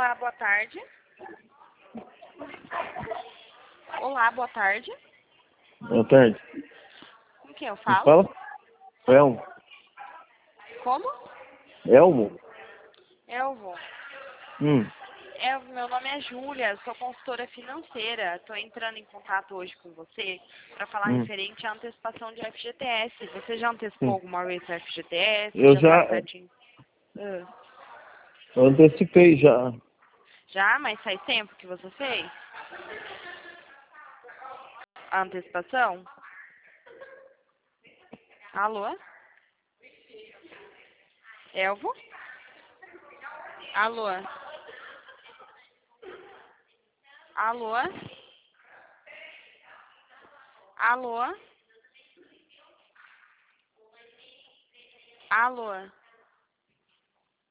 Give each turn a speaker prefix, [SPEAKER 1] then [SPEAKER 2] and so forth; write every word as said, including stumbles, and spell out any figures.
[SPEAKER 1] Olá, boa tarde. Olá, boa tarde.
[SPEAKER 2] Boa tarde.
[SPEAKER 1] Com quem eu
[SPEAKER 2] Quem
[SPEAKER 1] falo?
[SPEAKER 2] fala? Elmo.
[SPEAKER 1] Como?
[SPEAKER 2] Elmo?
[SPEAKER 1] Elvo.
[SPEAKER 2] Hum.
[SPEAKER 1] Elvo, meu nome é Júlia, sou consultora financeira. Estou entrando em contato hoje com você para falar
[SPEAKER 2] Hum.
[SPEAKER 1] referente à antecipação de F G T S. Você já antecipou
[SPEAKER 2] Hum.
[SPEAKER 1] alguma vez o F G T S?
[SPEAKER 2] Eu
[SPEAKER 1] Já sabe
[SPEAKER 2] já
[SPEAKER 1] certinho? Ah.
[SPEAKER 2] antecipei já.
[SPEAKER 1] Já? Mas faz tempo que você fez? A antecipação? Alô? Elvo? Alô? Alô? Alô? Alô?